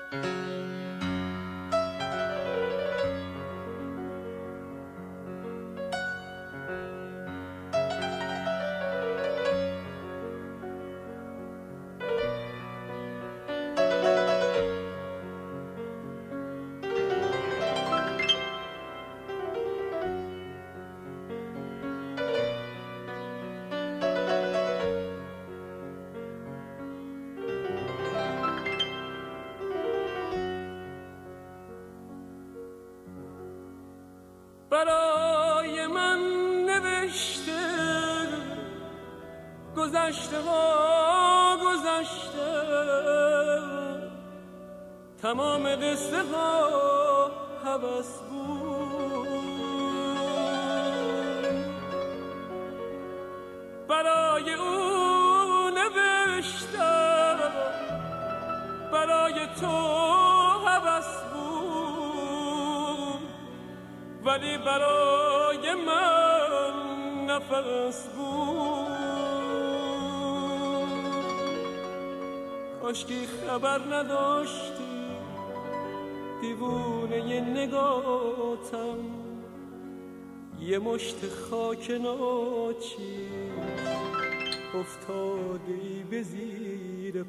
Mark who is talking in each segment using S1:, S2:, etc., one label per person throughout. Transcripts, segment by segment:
S1: برای من نوشته گذشته ها گذشته، تمام قصه ها هوس بود. برای او نوشتم، برای تو هوس بود، ولی برای من نفس بود. کاشکی خبر نداشتی دیوونه ی نگاتم، یه مشت خاک ناچیز افتادی به زیر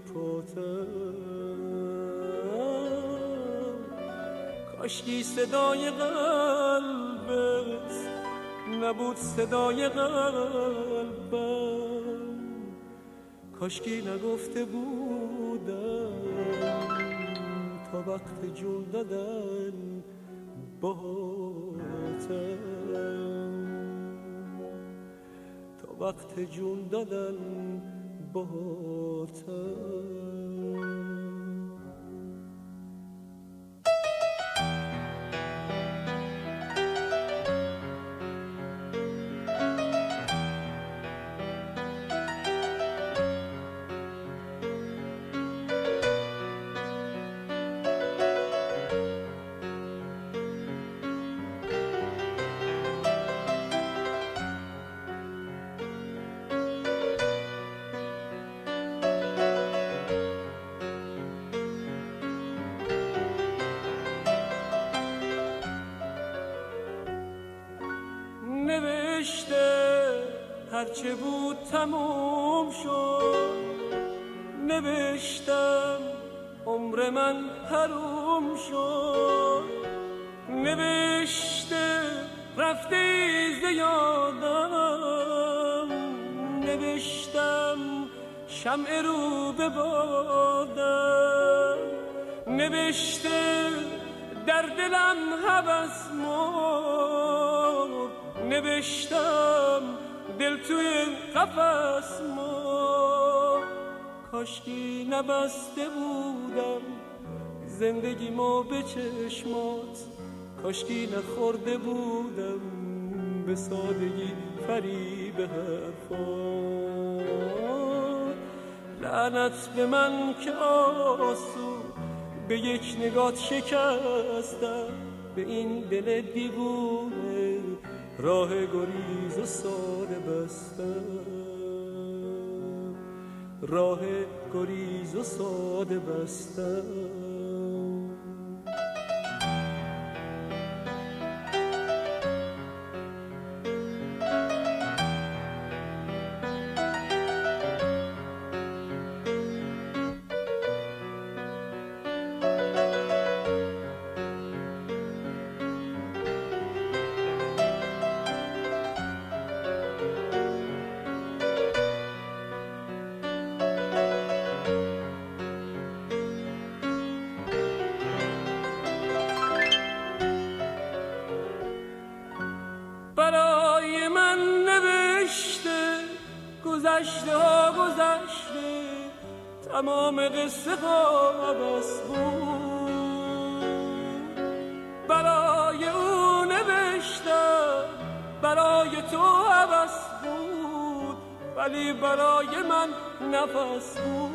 S1: پاتم. کاشکی صدای قلبت نبود صدای قلبم، کاشکی نگفته بودم تا وقت جون دادن باهاتم، تا وقت جون دادن باهاتم. نوشته هرچه بود تموم شد، نوشتم عمر من حروم شد، نوشته رفته ز یادم، نوشتم شمع رو به بادم، نوشته در دلم هوس مرد، نوشتم دل توی قفس مرد. کاشکی نبسته بودم زندگیمو به چشمات، کاشکی نخورده بودم به سادگی فریب حرفات. لعنت به من که آسو به یک نگات شکستم، به این دل دیوونه راه گریز و ساده بستم، راه گریز و ساده بستم. برای من نوشته گذشته ها گذشته، تمام قصه ها بس بود. برای او نوشتم، برای تو هوس بود، ولی برای من نفس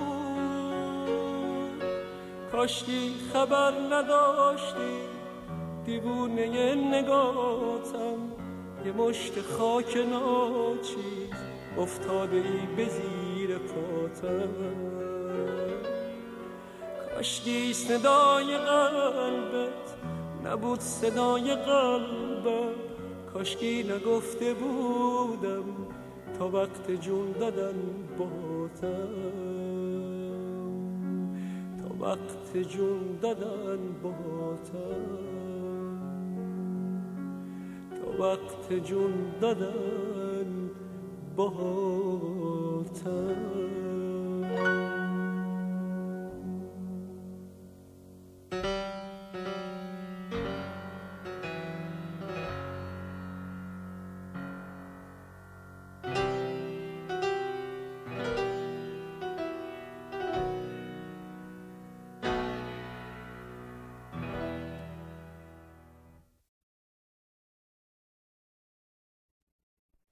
S1: بود. کاشکی خبر نداشتی دیوونه ی نگاتم، یه مشت خاک ناچیز افتاده ای به زیر پاتم. کاشکی صدای قلبت نبود صدای قلبم، کاشکی نگفته بودم تا وقت جون دادن باتم، تا وقت جون دادن باتم، تا وقت جون دادن باتم.